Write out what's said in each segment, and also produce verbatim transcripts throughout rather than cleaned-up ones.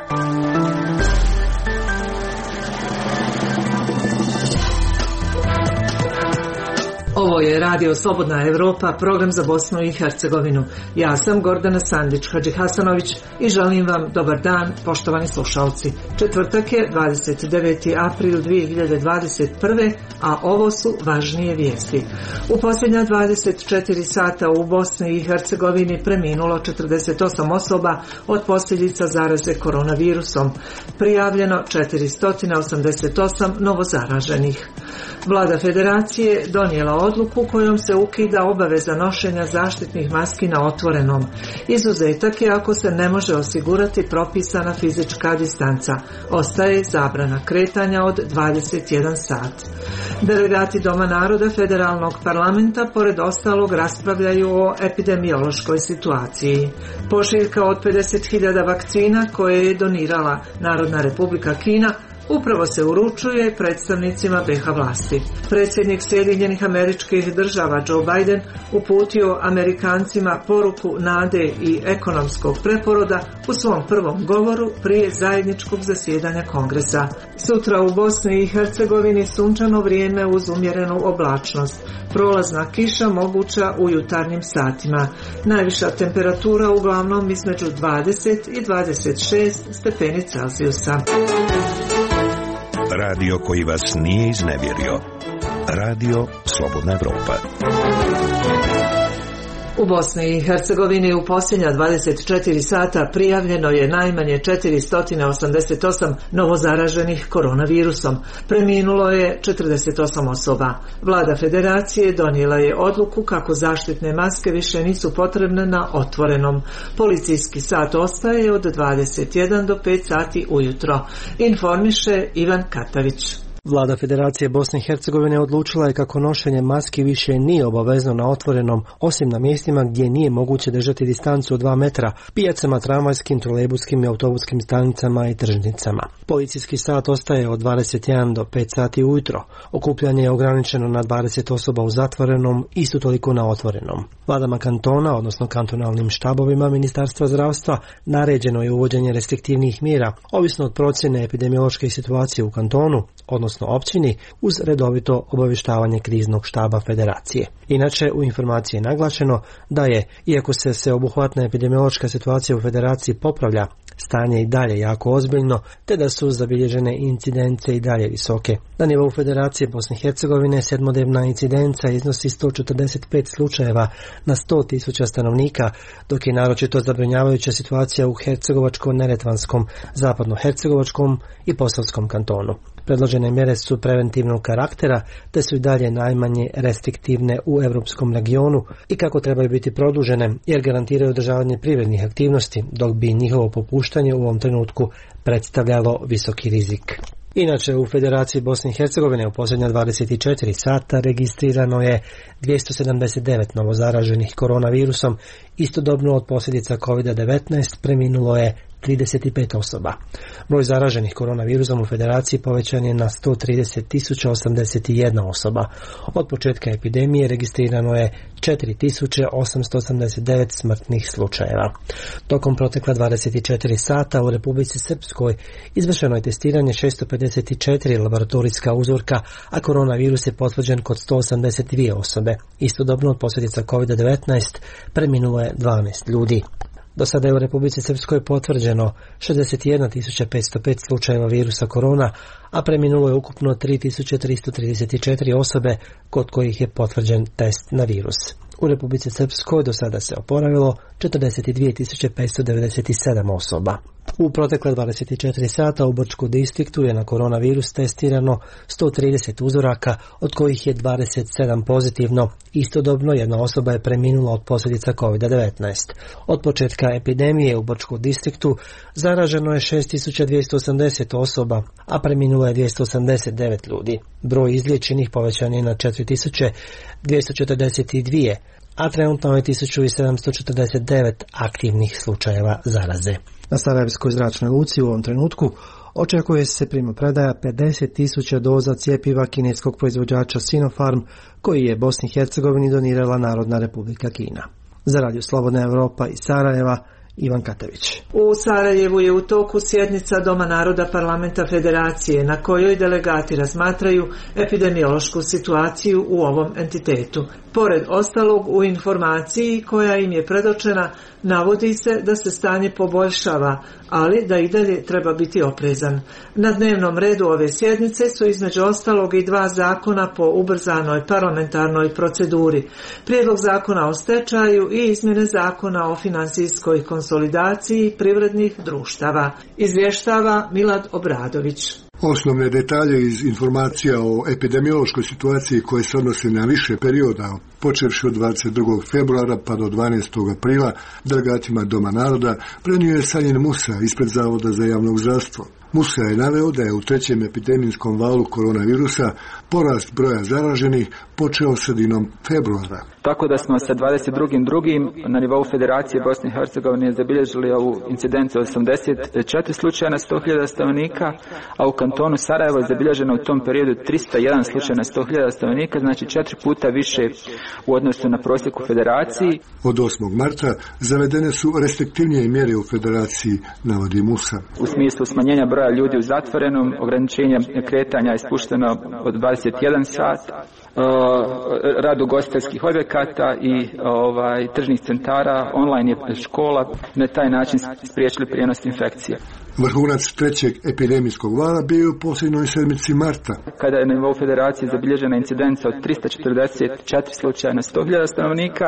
Ovo je Radio Slobodna Evropa, program za Bosnu i Hercegovinu. Ja sam Gordana Sandić-Hadžihasanović i želim vam dobar dan, poštovani slušalci. Četvrtak je dvadeset deveti april dvije hiljade dvadeset prve. a ovo su važnije vijesti. U posljednja dvadeset četiri sata u Bosni i Hercegovini preminulo četrdeset osam osoba od posljedica zaraze koronavirusom. Prijavljeno četiristo osamdeset osam novozaraženih. Vlada Federacije donijela odluku kojom se ukida obaveza nošenja zaštitnih maski na otvorenom. Izuzetak je ako se ne može osigurati propisana fizička distanca. Ostaje zabrana kretanja od dvadeset jedan sat. Delegati Doma naroda Federalnog parlamenta pored ostalog raspravljaju o epidemiološkoj situaciji. Pošiljka od pedeset hiljada vakcina koje je donirala Narodna Republika Kina upravo se uručuje predstavnicima be ha vlasti. Predsjednik Sjedinjenih Američkih Država Joe Biden uputio Amerikancima poruku nade i ekonomskog preporoda u svom prvom govoru prije zajedničkog zasjedanja Kongresa. Sutra u Bosni i Hercegovini sunčano vrijeme uz umjerenu oblačnost. Prolazna kiša moguća u jutarnjim satima. Najviša temperatura uglavnom između dvadeset i dvadeset šest stepeni Celzijusa. Radio koji vas nije iznevjerio. Radio Slobodna Evropa. U Bosni i Hercegovini u posljednja dvadeset četiri sata prijavljeno je najmanje četiristo osamdeset osam novozaraženih koronavirusom. Preminulo je četrdeset osam osoba. Vlada Federacije donijela je odluku kako zaštitne maske više nisu potrebne na otvorenom. Policijski sat ostaje od dvadeset jedan do pet sati ujutro. Informiše Ivan Katavić. Vlada Federacije Bosne i Hercegovine odlučila je kako nošenje maski više nije obavezno na otvorenom, osim na mjestima gdje nije moguće držati distancu od dva metra, pijacama, tramvajskim, trolejbuskim i autobuskim stanicama i tržnicama. Policijski sat ostaje od dvadeset jedan do pet sati ujutro. Okupljanje je ograničeno na dvadeset osoba u zatvorenom, isto toliko na otvorenom. Vladama kantona, odnosno kantonalnim štabovima Ministarstva zdravstva, naređeno je uvođenje restriktivnih mjera, ovisno od procjene epidemiološke situacije u kantonu, odnosno općini, uz redovito obavještavanje kriznog štaba Federacije. Inače, u informaciji je naglašeno da je, iako se sveobuhvatna epidemiološka situacija u Federaciji popravlja, stanje i dalje jako ozbiljno, te da su zabilježene incidence i dalje visoke. Na nivou Federacije Bosne i Hercegovine sedmodnevna incidenca iznosi sto četrdeset pet slučajeva na sto tisuća stanovnika, dok je naročito zabrinjavajuća situacija u Hercegovačko-Neretvanskom, Zapadno-Hercegovačkom i Posavskom kantonu. Predložene mjere su preventivnog karaktera, te su i dalje najmanje restriktivne u europskom regionu i kako trebaju biti produžene jer garantiraju održavanje privrednih aktivnosti, dok bi njihovo popuštanje u ovom trenutku predstavljalo visoki rizik. Inače, u Federaciji Bosne i Hercegovine u posljednja dvadeset četiri sata registrirano je dvjesto sedamdeset devet novozaraženih koronavirusom, istodobno od posljedica kovid devetnaest preminulo je trideset pet osoba. Broj zaraženih koronavirusom u Federaciji povećan je na sto trideset tisuća osamdeset jedna osoba. Od početka epidemije registrirano je četiri tisuće osamsto osamdeset devet smrtnih slučajeva. Tokom protekla dvadeset četiri sata u Republici Srpskoj izvršeno je testiranje šesto pedeset četiri laboratorijska uzorka, a koronavirus je potvrđen kod sto osamdeset dvije osobe. Istodobno od posljedica kovid devetnaest preminulo je dvanaest ljudi. Do sada je u Republici Srpskoj potvrđeno šezdeset jedna tisuća petsto pet slučajeva virusa korona, a preminulo je ukupno tri tisuće tristo trideset četiri osobe kod kojih je potvrđen test na virus. U Republici Srpskoj do sada se oporavilo četrdeset dvije tisuće petsto devedeset sedam osoba. U protekle dvadeset četiri sata u Brčkom distriktu je na koronavirus testirano sto trideset uzoraka, od kojih je dvadeset sedam pozitivno. Istodobno jedna osoba je preminula od posljedica kovid devetnaest. Od početka epidemije u Brčkom distriktu zaraženo je šest tisuća dvjesto osamdeset osoba, a preminulo je dvjesto osamdeset devet ljudi. Broj izliječenih povećan je na četiri tisuće dvjesto četrdeset dva, a trenutno je tisuću sedamsto četrdeset devet aktivnih slučajeva zaraze. Na Sarajevskoj zračnoj luci u ovom trenutku očekuje se primopredaja pedeset tisuća doza cjepiva kineskog proizvođača Sinopharm, koji je Bosni i Hercegovini donirala Narodna Republika Kina. Za Radio Slobodna Evropa iz Sarajeva, Ivan Katević. U Sarajevu je u toku sjednica Doma naroda Parlamenta Federacije na kojoj delegati razmatraju epidemiološku situaciju u ovom entitetu. Pored ostalog, u informaciji koja im je predočena navodi se da se stanje poboljšava, ali da i dalje treba biti oprezan. Na dnevnom redu ove sjednice su između ostalog i dva zakona po ubrzanoj parlamentarnoj proceduri. Prijedlog zakona o stečaju i izmjene zakona o finansijskoj konsolidaciji privrednih društava. Izvještava Milad Obradović. Osnovne detalje iz informacija o epidemiološkoj situaciji koje se odnose na više perioda, počevši od dvadeset drugog februara pa do dvanaestog aprila, delegatima Doma naroda prenio je Sanjin Musa ispred Zavoda za javno zdravstvo. Musa je naveo da je u trećem epidemijskom valu koronavirusa porast broja zaraženih počeo sredinom februara. Tako da smo sa dvadeset drugog drugog na nivou Federacije Bosne i Hercegovine zabilježili ovu incidenciju osamdeset četiri slučaja na sto hiljada stanovnika, a u kantonu Sarajevo je zabilježeno u tom periodu trista jedan slučaj na sto hiljada stanovnika, znači četiri puta više u odnosu na prosjek u Federaciji. Od osmog marta zavedene su restriktivnije mjere u Federaciji, navodi Musa. U smislu smanjenja broja ljudi u zatvorenom, ograničenje kretanja je spušteno od dvadeset jedan sat, rad ugostiteljskih objekata i ovaj, tržnih centara, online je škola, na taj način spriječili prijenos infekcije. Vrhunac trećeg epidemijskog vala bio je u posljednjoj sedmici marta. Kada je na nivou Federacije zabilježena incidenca od trista četrdeset četiri slučaja na sto hiljada stanovnika,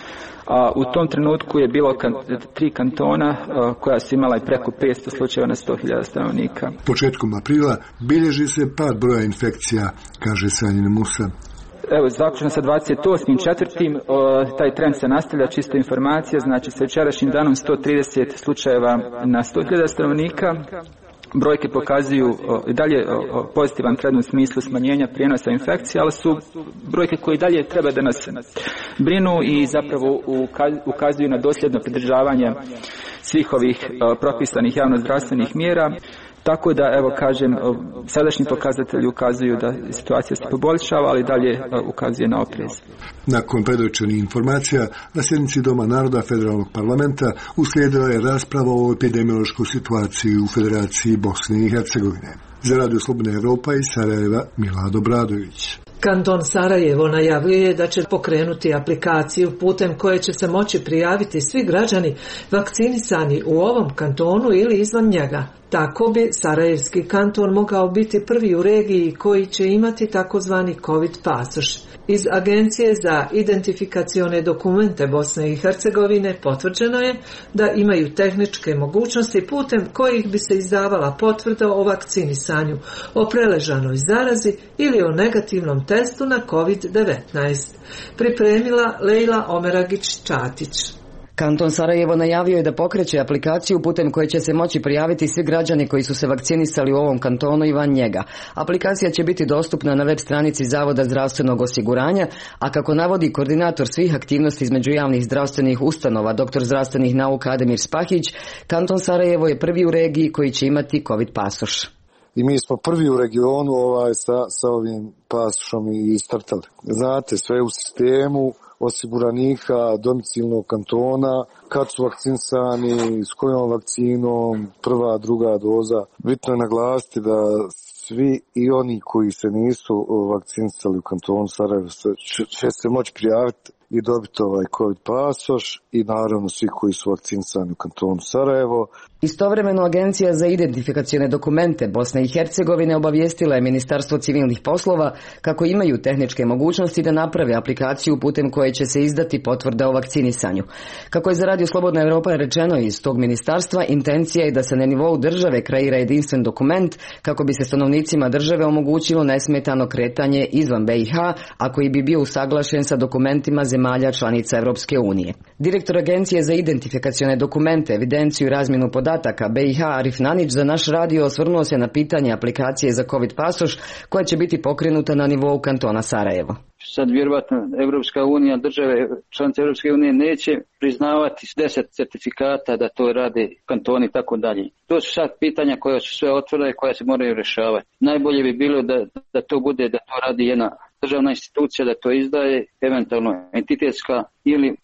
a u tom trenutku je bilo kan, tri kantona a, koja su imala i preko petsto slučajeva na sto hiljada stanovnika. Početkom aprila bilježi se pad broja infekcija, kaže Sanjin Musa. Evo, zaključno sa dvadeset osmog četvrtog taj trend se nastavlja, čisto informacija, znači sa jučerašnjim danom sto trideset slučajeva na sto hiljada stanovnika. Brojke pokazuju i dalje pozitivan trend u smislu smanjenja prijenosa infekcije, ali su brojke koje i dalje treba da nas brinu i zapravo ukazuju na dosljedno pridržavanje svih ovih propisanih javnozdravstvenih mjera. Tako da, evo kažem, sadašnji pokazatelji ukazuju da situacija se poboljšava, ali dalje ukazuje na oprez. Nakon predočenih informacija, na sjednici Doma naroda Federalnog parlamenta uslijedila je rasprava o epidemiološkoj situaciji u Federaciji Bosne i Hercegovine. Za Radio Slobodna Evropa iz Sarajeva, Milad Obradović. Kanton Sarajevo najavljuje da će pokrenuti aplikaciju putem koje će se moći prijaviti svi građani vakcinisani u ovom kantonu ili izvan njega. Tako bi Sarajevski kanton mogao biti prvi u regiji koji će imati takozvani COVID pasoš. Iz Agencije za identifikacione dokumente Bosne i Hercegovine potvrđeno je da imaju tehničke mogućnosti putem kojih bi se izdavala potvrda o vakcinisanju, o preležanoj zarazi ili o negativnom testu na COVID devetnaest. Pripremila Lejla Omeragić-Čatić. Kanton Sarajevo najavio je da pokreće aplikaciju putem koje će se moći prijaviti svi građani koji su se vakcinisali u ovom kantonu i van njega. Aplikacija će biti dostupna na web stranici Zavoda zdravstvenog osiguranja, a kako navodi koordinator svih aktivnosti između javnih zdravstvenih ustanova, doktor zdravstvenih nauka Ademir Spahić, Kanton Sarajevo je prvi u regiji koji će imati COVID pasoš. I mi smo prvi u regionu ovaj, sa, sa ovim pasošom i startali. Znate, sve u sistemu osiguranika domicilnog kantona, kad su vakcinisani, s kojom vakcinom, prva, druga doza. Bitno je naglasiti da svi i oni koji se nisu vakcinisali u kantonu Sarajevo će se moći prijaviti i dobiti ovaj COVID pasoš i naravno svi koji su vakcinisani u kantonu Sarajevo. Istovremeno Agencija za identifikacione dokumente Bosne i Hercegovine obavijestila je Ministarstvo civilnih poslova kako imaju tehničke mogućnosti da naprave aplikaciju putem koje će se izdati potvrda o vakcinisanju. Kako je za Radio Slobodna Evropa rečeno iz tog ministarstva, intencija je da se na nivou države kreira jedinstven dokument kako bi se stanovnicima države omogućilo nesmetano kretanje izvan B i H, a koji bi bio usaglašen sa dokumentima zemalja članica Europske unije. Direktor Agencije za identifikacione dokumente, evidenciju i razmjenu podataka B i H Arif Nanić za naš radio osvrnuo se na pitanje aplikacije za COVID pasoš koja će biti pokrenuta na nivou kantona Sarajevo. Sad vjerovatno Evropska unija, države članice Evropske unije neće priznavati deset certifikata da to rade kantoni i tako dalje. To su sad pitanja koja su sve otvorene i koja se moraju rješavati. Najbolje bi bilo da, da to bude, da to radi jedna državna institucija, da to izdaje, eventualno entitetska ili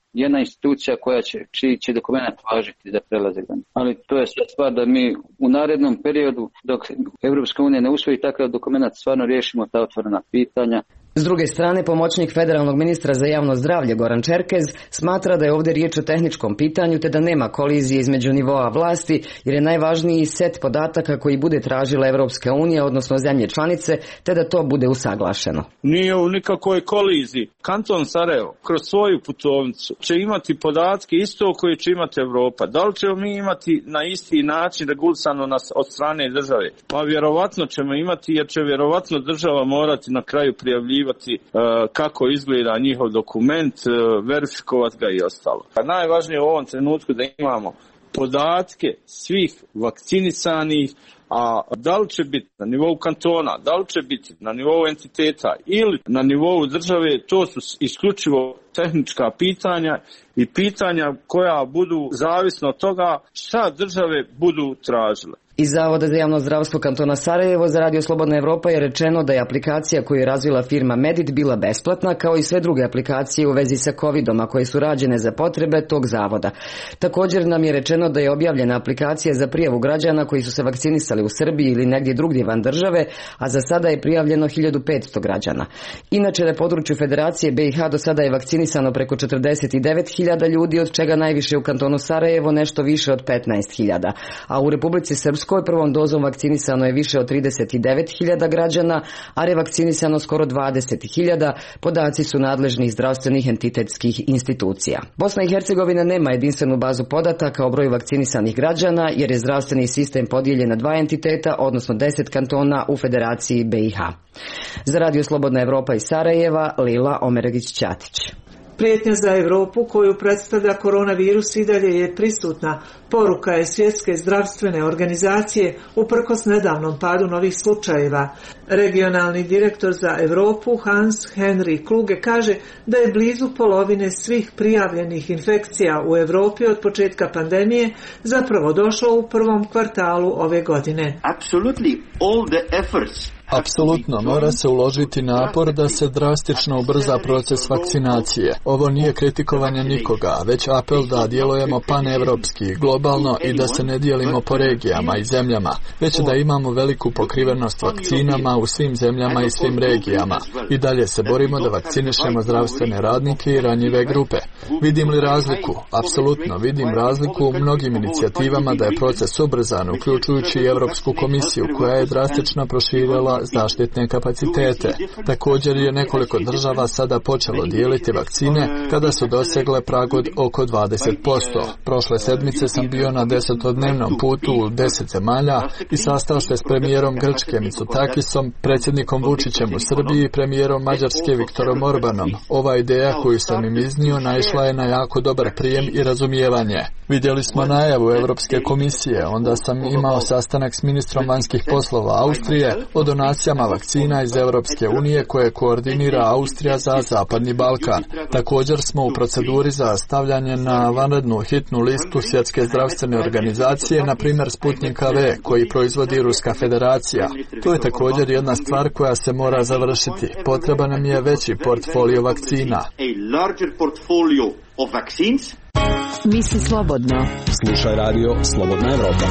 jedna institucija koja će, čiji će dokument važiti za prelazak. Ali to je sve stvar da mi u narednom periodu, dok Evropska unija ne usvoji takav dokument, stvarno riješimo ta otvorena pitanja. S druge strane, pomoćnik federalnog ministra za javno zdravlje Goran Čerkez smatra da je ovdje riječ o tehničkom pitanju te da nema kolizije između nivoa vlasti, jer je najvažniji set podataka koji bude tražila Evropska unija, odnosno zemlje članice, te da to bude usaglašeno. Nije u nikakvoj koliziji. Kanton Sarajevo kroz svoju putovnicu će imati podatke isto koje će imati Evropa. Da li ćemo mi imati na isti način regulisano nas od strane države? Pa vjerovatno ćemo imati, jer će vjerovatno država morati na kraju prijavljivati kako izgleda njihov dokument, verifikovati ga i ostalo. A najvažnije u ovom trenutku da imamo podatke svih vakcinisanih, a da li će biti na nivou kantona, da li će biti na nivou entiteta ili na nivou države, to su isključivo tehnička pitanja i pitanja koja budu zavisno od toga šta države budu tražile. Iz Zavoda za javno zdravstvo kantona Sarajevo za Radio Slobodna Evropa je rečeno da je aplikacija koju je razvila firma Medit bila besplatna, kao i sve druge aplikacije u vezi sa covidom, a koje su rađene za potrebe tog zavoda. Također nam je rečeno da je objavljena aplikacija za prijavu građana koji su se vakcinisali u Srbiji ili negdje drugdje van države, a za sada je prijavljeno hiljadu petsto građana. Inače, na području Federacije B i H do sada je vakcinisano preko četrdeset devet hiljada ljudi, od čega najviše u kantonu Sarajevo, nešto više od petnaest hiljada, a u Republici Srpskoj prvom dozom vakcinisano je više od trideset devet hiljada građana, a revakcinisano skoro dvadeset hiljada, podaci su nadležnih zdravstvenih entitetskih institucija. Bosna i Hercegovina nema jedinstvenu bazu podataka o broju vakcinisanih građana, jer je zdravstveni sistem podijeljen na dva entiteta, odnosno deset kantona u Federaciji B i H. Za Radio Slobodna Evropa iz Sarajeva, Lila Omeregić-Ćatić. Prijetnja za Europu koju predstavlja koronavirus i dalje je prisutna. Poruka je Svjetske zdravstvene organizacije uprkos nedavnom padu novih slučajeva. Regionalni direktor za Europu Hans Henry Kluge kaže da je blizu polovine svih prijavljenih infekcija u Europi od početka pandemije zapravo došlo u prvom kvartalu ove godine. Absolutely all the efforts Apsolutno, mora se uložiti napor da se drastično ubrza proces vakcinacije. Ovo nije kritikovanje nikoga, već apel da djelujemo panevropski, globalno i da se ne dijelimo po regijama i zemljama, već da imamo veliku pokrivenost vakcinama u svim zemljama i svim regijama. I dalje se borimo da vakcinišemo zdravstvene radnike i ranjive grupe. Vidim li razliku? Apsolutno, vidim razliku u mnogim inicijativama da je proces ubrzan, uključujući i Europsku komisiju koja je drastično proširila zaštitne kapacitete. Također je nekoliko država sada počelo dijeliti vakcine kada su dosegle prag od oko dvadeset posto. Prošle sedmice sam bio na desetodnevnom putu u deset zemalja i sastao se s premijerom Grčke Mitsotakisom, predsjednikom Vučićem u Srbiji i premijerom Mađarske Viktorom Orbanom. Ova ideja koju sam im iznio naišla je na jako dobar prijem i razumijevanje. Vidjeli smo najavu Europske komisije, onda sam imao sastanak s ministrom vanjskih poslova Austrije o donacijama vakcina iz Europske unije koje koordinira Austrija za Zapadni Balkan. Također smo u proceduri za stavljanje na vanrednu hitnu listu Svjetske zdravstvene organizacije, na primjer Sputnika V, koji proizvodi Ruska federacija. To je također jedna stvar koja se mora završiti. Potreba nam je veći portfolio vakcina. Misli slobodno. Slušaj radio Slobodna Evropa.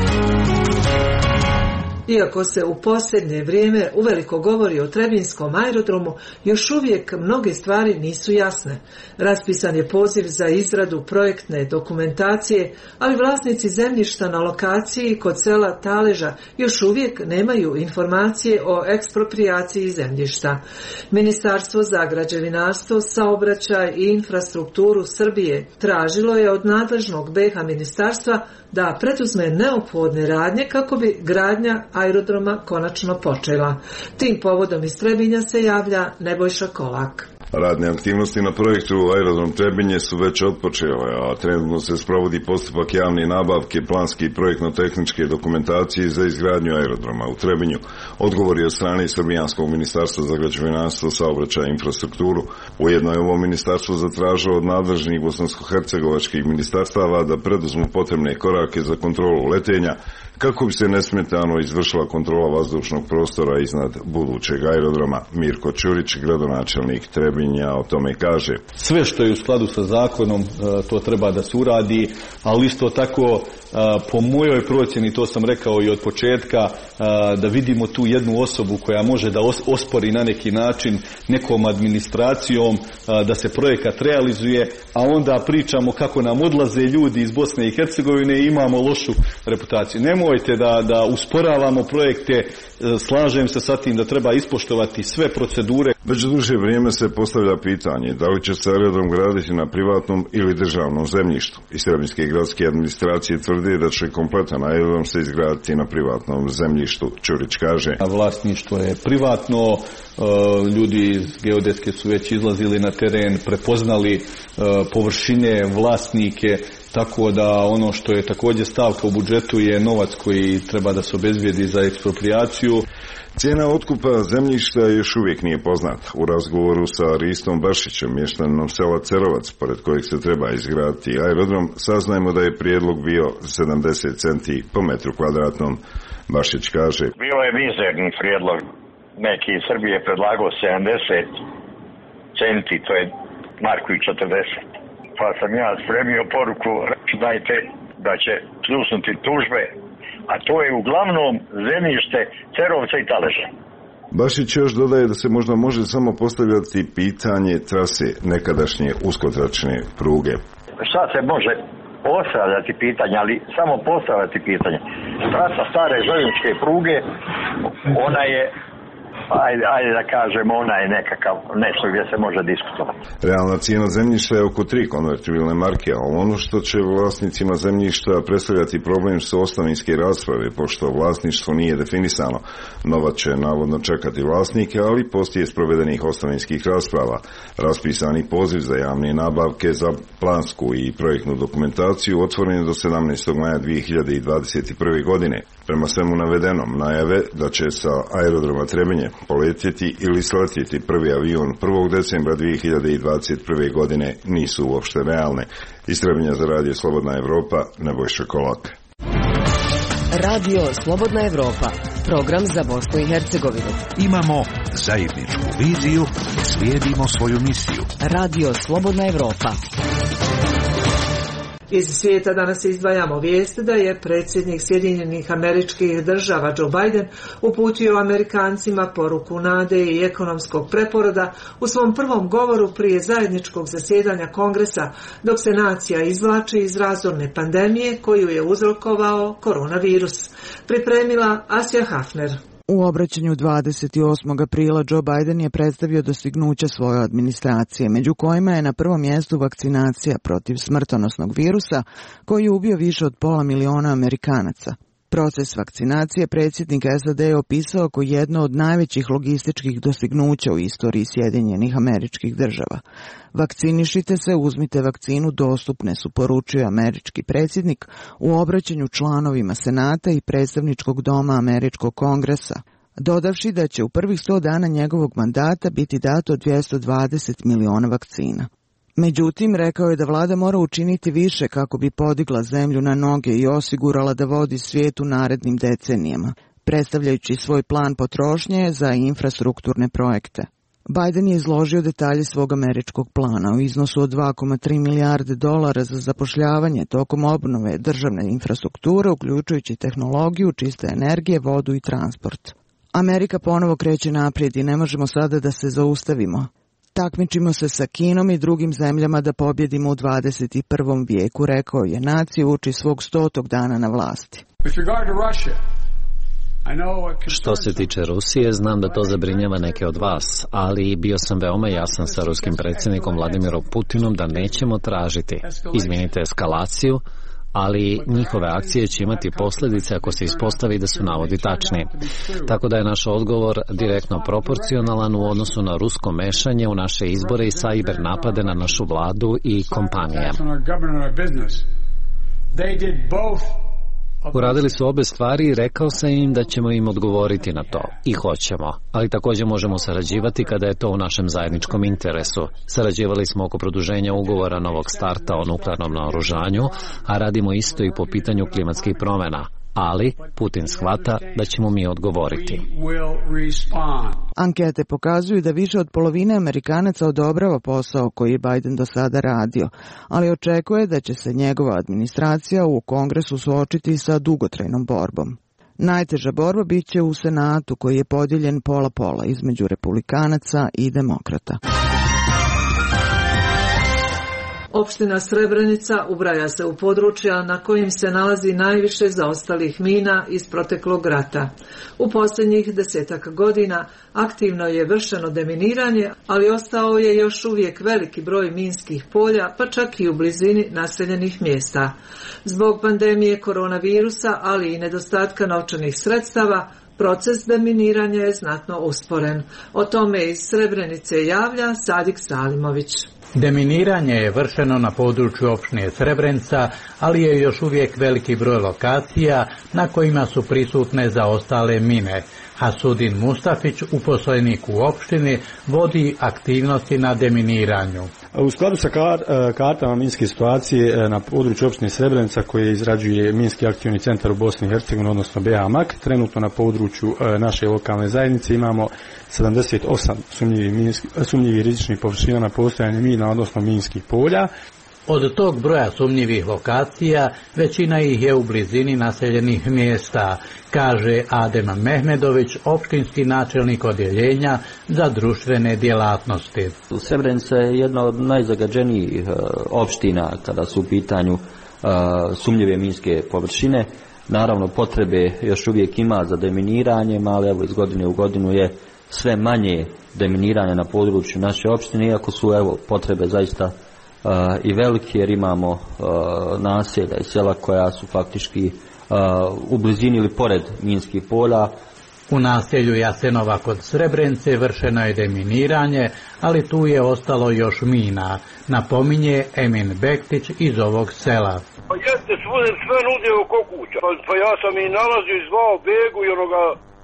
Iako se u posljednje vrijeme uveliko govori o Trebinskom aerodromu, još uvijek mnoge stvari nisu jasne. Raspisan je poziv za izradu projektne dokumentacije, ali vlasnici zemljišta na lokaciji kod sela Taleža još uvijek nemaju informacije o eksproprijaciji zemljišta. Ministarstvo za građevinarstvo, saobraćaj i infrastrukturu Srbije tražilo je od nadležnog B iH ministarstva da preduzme neophodne radnje kako bi gradnja aerodroma konačno počela. Tim povodom iz Trebinja se javlja Nebojša Kolak. Radne aktivnosti na projektu Aerodrom Trebinje su već otpočele, a trenutno se sprovodi postupak javne nabavke, planske i projektno-tehničke dokumentacije za izgradnju aerodroma u Trebinju. Odgovor je od strane Srbijanskog ministarstva za građevinarstvo, saobraćaj i infrastrukturu. Ujedno je ovo ministarstvo zatražilo od nadležnih bosansko-hercegovačkih ministarstava da preduzmu potrebne korake za kontrolu letenja, kako bi se nesmetano izvršila kontrola vazdušnog prostora iznad budućeg aerodroma. Mirko Ćurić, gradonačelnik Trebinja. Trebinja o tome kaže. Sve što je u skladu sa zakonom, to treba da se uradi, ali isto tako po mojoj procjeni, to sam rekao i od početka, da vidimo tu jednu osobu koja može da ospori na neki način nekom administracijom da se projekat realizuje, a onda pričamo kako nam odlaze ljudi iz Bosne i Hercegovine i imamo lošu reputaciju. Nemojte da, da usporavamo projekte, slažem se sa tim da treba ispoštovati sve procedure. Već duže vrijeme se postavlja pitanje da li će se aerodrom graditi na privatnom ili državnom zemljištu. Istrebinske gradske administracije tvrde da će kompletan aerodrom se izgraditi na privatnom zemljištu. Ćurić kaže: vlasništvo je privatno, ljudi iz geodetske su već izlazili na teren, prepoznali površine, vlasnike, tako da ono što je također stavka u budžetu je novac koji treba da se obezbijedi za eksproprijaciju. Cijena otkupa zemljišta još uvijek nije poznata. U razgovoru sa Ristom Bašićem, mještaninom sela Cerovac, pored kojeg se treba izgraditi aerodrom, saznajemo da je prijedlog bio sedamdeset centi po metru kvadratnom. Bašić kaže: bio je mizerni prijedlog. Neki iz Srbije predlagao sedamdeset centi, to je Marku i četrdeset. Pa sam ja spremio poruku, dajte da će pljusnuti tužbe, a to je uglavnom zemljište Cerovca i Taleža. Bašić još dodaje da se možda može samo postavljati pitanje trase nekadašnje uskotračne pruge. Šta se može postavljati pitanje, ali samo postavljati pitanje. Trasa stare željezničke pruge, ona je, ajde, ajde da kažemo, ona je nekakav nešto gdje se može diskutovati. Realna cijena zemljišta je oko tri konvertibilne marke, a ono što će vlasnicima zemljišta predstavljati problem su ostavinske rasprave, pošto vlasništvo nije definisano. Novac će navodno čekati vlasnike, ali poslije sprovedenih ostavinskih rasprava. Raspisani poziv za javne nabavke za plansku i projektnu dokumentaciju otvoren je do sedamnaestog maja dvije hiljade dvadeset prve. godine. Prema svemu navedenom, najave da će sa aerodroma Trebinje poletjeti ili sletjeti prvi avion prvog decembra dvije hiljade dvadeset prve. godine nisu uopšte realne. Iz Trebinja za Radio Slobodna Evropa, Nebojša Kolak. Radio Slobodna Evropa, program za Bosnu i Hercegovinu. Imamo zajedničku viziju i slijedimo svoju misiju. Radio Slobodna Evropa. Iz svijeta danas izdvajamo vijest da je predsjednik Sjedinjenih Američkih Država Joe Biden uputio Amerikancima poruku nade i ekonomskog preporoda u svom prvom govoru prije zajedničkog zasjedanja Kongresa, dok se nacija izvlači iz razorne pandemije koju je uzrokovao koronavirus. Pripremila Asja Hafner. U obraćanju dvadeset osmog aprila Joe Biden je predstavio dostignuća svoje administracije, među kojima je na prvom mjestu vakcinacija protiv smrtonosnog virusa koji je ubio više od pola miliona Amerikanaca. Proces vakcinacije predsjednik S A D je opisao kao jedno od najvećih logističkih dostignuća u istoriji Sjedinjenih Američkih Država. Vakcinišite se, uzmite vakcinu, dostupne su, poručio američki predsjednik u obraćanju članovima Senata i predstavničkog doma Američkog kongresa, dodavši da će u prvih sto dana njegovog mandata biti dato dvjesto dvadeset miliona vakcina. Međutim, rekao je da vlada mora učiniti više kako bi podigla zemlju na noge i osigurala da vodi svijet u narednim decenijama, predstavljajući svoj plan potrošnje za infrastrukturne projekte. Biden je izložio detalje svog američkog plana u iznosu od dva zarez tri milijarde dolara za zapošljavanje tokom obnove državne infrastrukture, uključujući tehnologiju, čiste energije, vodu i transport. Amerika ponovo kreće naprijed i ne možemo sada da se zaustavimo. Takmičimo se sa Kinom i drugim zemljama da pobjedimo u dvadeset prvom vijeku, rekao je naciji uči svog stotog dana na vlasti. Što se tiče Rusije, znam da to zabrinjava neke od vas, ali bio sam veoma jasan sa ruskim predsjednikom Vladimirom Putinom da nećemo tražiti, izvinite, eskalaciju, ali njihove akcije će imati posljedice ako se ispostavi da su navodi tačni. Tako da je naš odgovor direktno proporcionalan u odnosu na rusko mešanje u naše izbore i sajber napade na našu vladu i kompanije. Uradili su obe stvari i rekao sam im da ćemo im odgovoriti na to. I hoćemo. Ali također možemo sarađivati kada je to u našem zajedničkom interesu. Sarađivali smo oko produženja ugovora novog starta o nuklearnom naoružanju, a radimo isto i po pitanju klimatskih promjena. ali Putin shvata da ćemo mi odgovoriti. Ankete pokazuju da više od polovine Amerikanaca odobrava posao koji je Biden do sada radio, ali očekuje da će se njegova administracija u Kongresu suočiti sa dugotrajnom borbom. Najteža borba bit će u Senatu, koji je podijeljen pola-pola između republikanaca i demokrata. Opština Srebrenica ubraja se u područja na kojim se nalazi najviše zaostalih mina iz proteklog rata. U posljednjih desetak godina aktivno je vršeno deminiranje, ali ostao je još uvijek veliki broj minskih polja, pa čak i u blizini naseljenih mjesta. Zbog pandemije koronavirusa, ali i nedostatka novčanih sredstava, proces deminiranja je znatno usporen. O tome iz Srebrenice javlja Sadik Salimović. Deminiranje je vršeno na području opštine Srebrenica, ali je još uvijek veliki broj lokacija na kojima su prisutne zaostale mine. Hasudin Mustafić, uposlenik u opštini, vodi aktivnosti na deminiranju. U skladu sa kartama minske situacije na području opštine Srebrenica, koje izrađuje Minski aktivni centar u Bosni i Hercegovini, odnosno B A M A K, trenutno na području naše lokalne zajednice imamo sedamdeset osam sumnjivih, sumnjivih rizičnih površina na postojanje mina, odnosno minskih polja. Od tog broja sumnjivih lokacija većina ih je u blizini naseljenih mjesta, kaže Adem Mehmedović, opštinski načelnik odjeljenja za društvene djelatnosti. Srebrenica je jedna od najzagađenijih opština kada su u pitanju sumnjive minske površine. Naravno, potrebe još uvijek ima za deminiranjem, ali evo iz godine u godinu je sve manje deminiranja na području naše opštine, iako su evo potrebe zaista Uh, i veliki, jer imamo uh, naselja i sela koja su faktički uh, u blizini ili pored minskih polja. U naselju Jasenova kod Srebrenice vršeno je deminiranje, ali tu je ostalo još mina, napominje Emin Bektić iz ovog sela. Pa jeste, sve, sve nude oko kuća. Pa, pa ja sam i nalazio i zvao Begu i onoga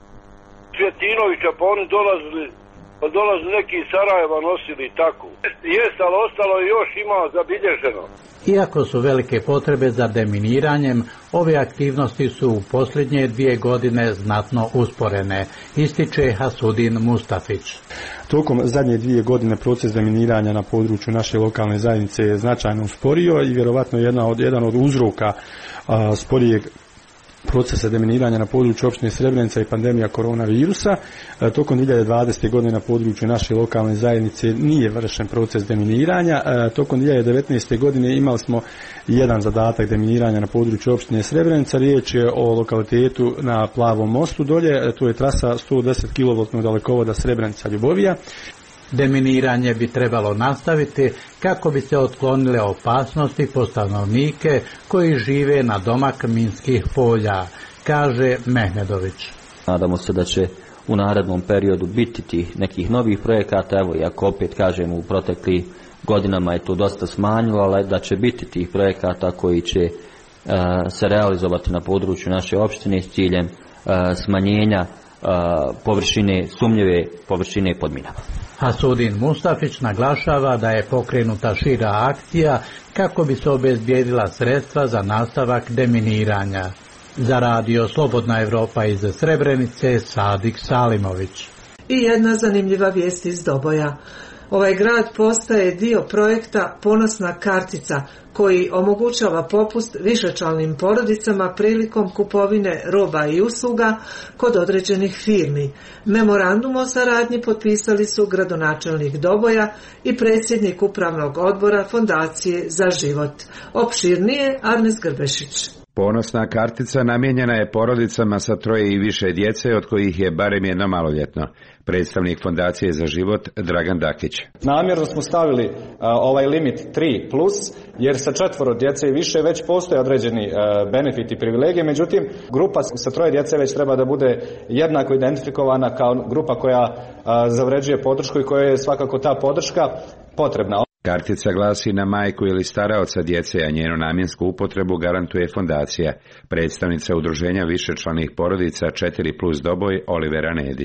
Svjetinovića, pa oni dolazili, pa dolaze neki iz Sarajeva nosili tako. Jeste, ali ostalo još ima zabilježeno. Iako su velike potrebe za deminiranjem, ove aktivnosti su u posljednje dvije godine znatno usporene, ističe Hasudin Mustafić. Tokom zadnje dvije godine proces deminiranja na području naše lokalne zajednice je značajno usporio i vjerovatno jedna od, jedan od uzroka a, sporijeg procesa deminiranja na području opštine Srebrenica i pandemija koronavirusa. E, tokom dvije hiljade dvadesete. godine na području naše lokalne zajednice nije vršen proces deminiranja. E, tokom dvije hiljade devetnaeste. godine imali smo jedan zadatak deminiranja na području opštine Srebrenica. Riječ je o lokalitetu na Plavom mostu dolje. To je trasa sto deset kilovoltnog dalekovoda Srebrenica-Ljubovija. Deminiranje bi trebalo nastaviti kako bi se otklonile opasnosti po stanovnike koji žive na domak minskih polja, kaže Mehmedović. Nadamo se da će u narednom periodu biti tih nekih novih projekata, evo iako opet kažem u proteklih godinama je to dosta smanjilo, ali da će biti tih projekata koji će uh, se realizovati na području naše opštine s ciljem uh, smanjenja uh, površine, sumnjive površine pod minama. Hasudin Mustafić naglašava da je pokrenuta šira akcija kako bi se obezbijedila sredstva za nastavak deminiranja. Za radio Slobodna Evropa iz Srebrenice, Sadik Salimović. I jedna zanimljiva vijest iz Doboja. Ovaj grad postaje dio projekta Ponosna kartica, koji omogućava popust višečlanim porodicama prilikom kupovine roba i usluga kod određenih firmi. Memorandum o saradnji potpisali su gradonačelnik Doboja i predsjednik upravnog odbora Fondacije za život. Opširnije Arnes Grbešić. Ponosna kartica namijenjena je porodicama sa troje i više djece, od kojih je barem jedno maloljetno. Predstavnik Fondacije za život Dragan Dakić. Namjerno smo stavili uh, ovaj limit tri plus, jer sa četvoro djece i više već postoje određeni uh, benefiti i privilegije, međutim grupa sa troje djece već treba da bude jednako identifikovana kao grupa koja uh, zavređuje podršku i koja je svakako ta podrška potrebna. Kartica glasi na majku ili staraoca djece, a njenu namjensku upotrebu garantuje fondacija. Predstavnica udruženja višečlanih porodica četiri plus Doboj Olivera Nedić.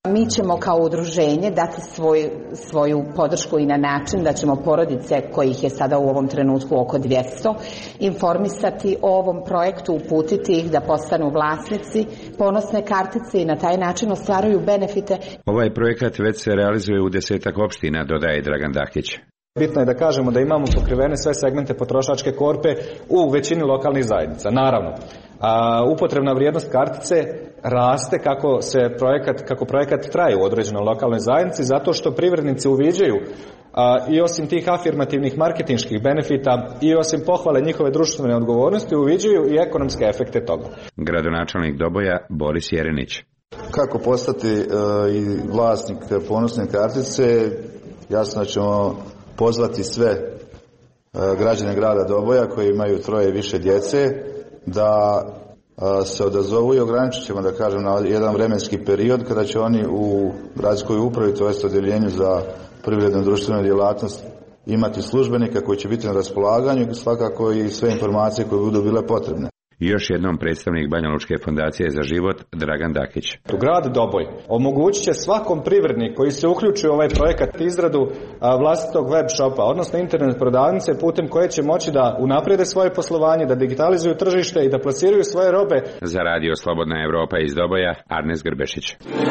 Mi ćemo kao udruženje dati svoj, svoju podršku i na način da ćemo porodice, kojih je sada u ovom trenutku oko dvjesto, informisati o ovom projektu, uputiti ih da postanu vlasnici ponosne kartice i na taj način ostvaruju benefite. Ovaj projekat već se realizuje u desetak opština, dodaje Dragan Dakić. Bitno je da kažemo da imamo pokrivene sve segmente potrošačke korpe u većini lokalnih zajednica. Naravno, a, upotrebna vrijednost kartice raste kako se projekat, kako projekat traje u određenoj lokalnoj zajednici, zato što privrednici uviđaju a, i osim tih afirmativnih marketinških benefita i osim pohvale njihove društvene odgovornosti uviđaju i ekonomske efekte toga. Gradonačelnik Doboja Boris Jerenić. Kako postati e, i vlasnik ponosne kartice? Jasno da ćemo pozvati sve e, građane grada Doboja koji imaju troje i više djece da e, se odazovu i ograničit ćemo, da kažem, na jedan vremenski period kada će oni u gradskoj upravi, to jest odjeljenju za privrednu društvenu djelatnost, imati službenika koji će biti na raspolaganju i svakako i sve informacije koje budu bile potrebne. I još jednom predstavnik Banjalučke fondacije za život Dragan Dakić. U grad Doboj omogućit će svakom privredniku koji se uključuje u ovaj projekat izradu a, vlastitog web shopa, odnosno internet prodavnice putem koje će moći da unaprijede svoje poslovanje, da digitalizuju tržište i da plasiraju svoje robe. Za radio Slobodna Evropa iz Doboja, Arnes Grbešić.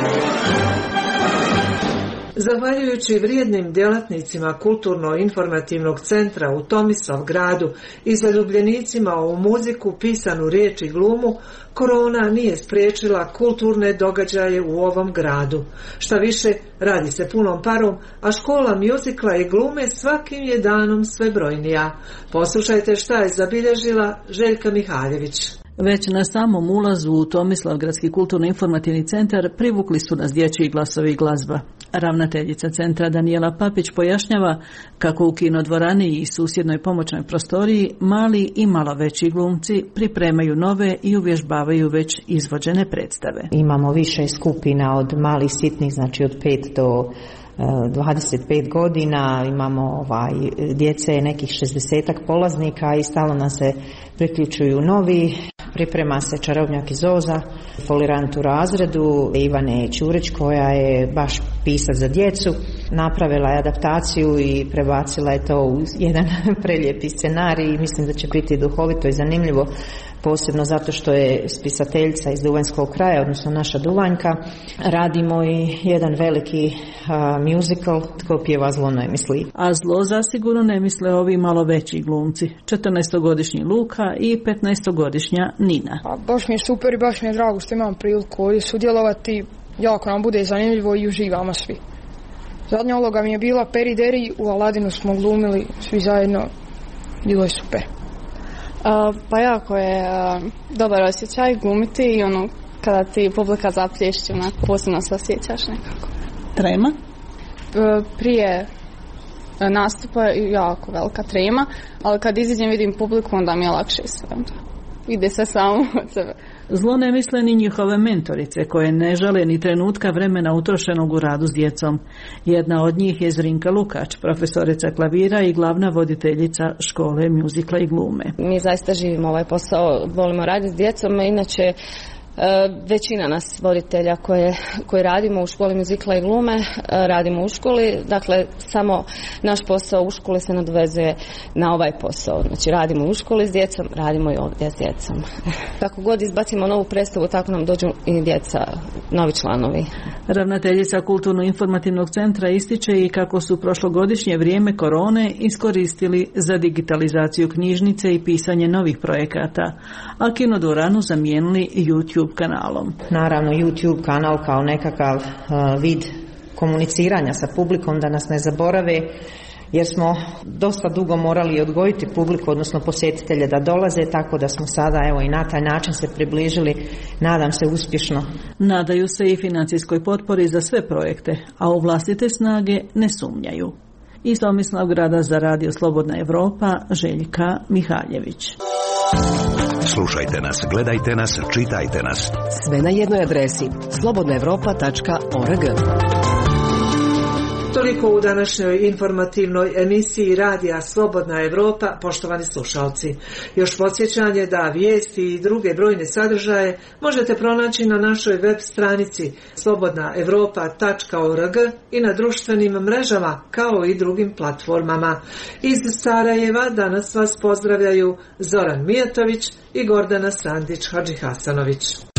Zahvaljujući vrijednim djelatnicima Kulturno-informativnog centra u Tomislavgradu i zaljubljenicima u muziku, pisanu riječ i glumu, korona nije spriječila kulturne događaje u ovom gradu. Šta više, radi se punom parom, a škola mjuzikla i glume svakim je danom sve brojnija. Poslušajte šta je zabilježila Željka Mihaljević. Već na samom ulazu u Tomislavgradski kulturno-informativni centar privukli su nas dječji glasovi i glazba. Ravnateljica centra Danijela Papić pojašnjava kako u kinodvorani i susjednoj pomoćnoj prostoriji mali i malo veći glumci pripremaju nove i uvježbavaju već izvođene predstave. Imamo više skupina od malih sitnih, znači od pet do dvadeset pet godina, imamo ovaj, djece nekih šezdesetak polaznika i stalno nam se priključuju novi. Priprema se Čarobnjak iz Oza, folirant u razredu, Ivane Ćurić koja je baš pisac za djecu. Napravila je adaptaciju i prebacila je to u jedan prelijepi scenarij i mislim da će biti duhovito i zanimljivo, posebno zato što je spisateljica iz Duvanjskog kraja, odnosno naša Duvanjka. Radimo i jedan veliki uh, musical tko pjeva zlo ne misli. A zlo zasigurno ne misle ovi malo veći glumci, četrnaestogodišnji Luka i petnaestogodišnja Nina. A baš mi je super i baš mi je drago što imam priliku ovdje sudjelovati, jako nam bude zanimljivo i uživamo svi. Zadnja uloga mi je bila Peri Deri, u Aladinu smo glumili svi zajedno, bilo je super. Uh, pa jako je uh, dobar osjećaj glumiti i ono kada ti publika zaplješći, onako posebno se osjećaš nekako. Trema? Uh, prije uh, nastupa je jako velika trema, ali kad iziđem vidim publiku onda mi je lakše sve. Ide sve samo od sebe. Zlo ne misle ni njihove mentorice koje ne žale ni trenutka vremena utrošenog u radu s djecom. Jedna od njih je Zrinka Lukač, profesorica klavira i glavna voditeljica škole mjuzikla i glume. Mi zaista živimo ovaj posao, volimo raditi s djecom, inače većina nas voditelja koje, koji radimo u školi muzikla i glume radimo u školi, dakle samo naš posao u školi se nadovezuje na ovaj posao, znači radimo u školi s djecom, radimo i ovdje s djecom. Kako god izbacimo novu predstavu, tako nam dođu i djeca, novi članovi. Ravnateljica Kulturno-informativnog centra ističe i kako su prošlogodišnje vrijeme korone iskoristili za digitalizaciju knjižnice i pisanje novih projekata, a kinodvoranu zamijenili YouTube kanalom. Naravno YouTube kanal kao nekakav uh, vid komuniciranja sa publikom, da nas ne zaborave, jer smo dosta dugo morali odgojiti publiku, odnosno posjetitelje da dolaze, tako da smo sada evo i na taj način se približili, nadam se uspješno. Nadaju se i financijskoj potpori za sve projekte, a u vlastite snage ne sumnjaju. Iz Tomislavgrada za radio Slobodna Evropa, Željka Mihaljević. Slušajte nas, gledajte nas, čitajte nas. Sve na jednoj adresi slobodna evropa tačka org. Toliko u današnjoj informativnoj emisiji Radija Slobodna Evropa, poštovani slušalci. Još podsjećanje da vijesti i druge brojne sadržaje možete pronaći na našoj web stranici slobodna evropa tačka org i na društvenim mrežama kao i drugim platformama. Iz Sarajeva danas vas pozdravljaju Zoran Mijatović i Gordana Sandić Hadžihasanović.